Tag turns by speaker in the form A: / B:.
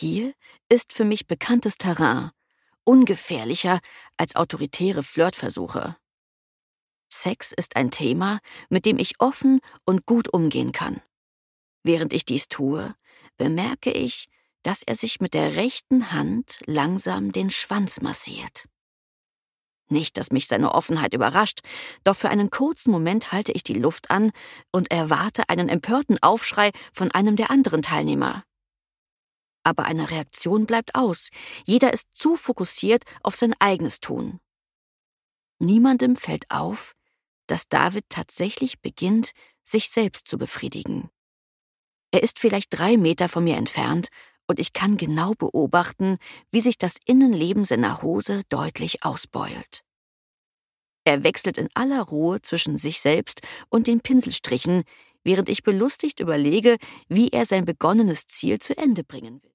A: Spiel ist für mich bekanntes Terrain, ungefährlicher als autoritäre Flirtversuche. Sex ist ein Thema, mit dem ich offen und gut umgehen kann. Während ich dies tue, bemerke ich, dass er sich mit der rechten Hand langsam den Schwanz massiert. Nicht, dass mich seine Offenheit überrascht, doch für einen kurzen Moment halte ich die Luft an und erwarte einen empörten Aufschrei von einem der anderen Teilnehmer. Aber eine Reaktion bleibt aus. Jeder ist zu fokussiert auf sein eigenes Tun. Niemandem fällt auf, dass David tatsächlich beginnt, sich selbst zu befriedigen. Er ist vielleicht 3 Meter von mir entfernt und ich kann genau beobachten, wie sich das Innenleben seiner Hose deutlich ausbeult. Er wechselt in aller Ruhe zwischen sich selbst und den Pinselstrichen, während ich belustigt überlege, wie er sein begonnenes Ziel zu Ende bringen will.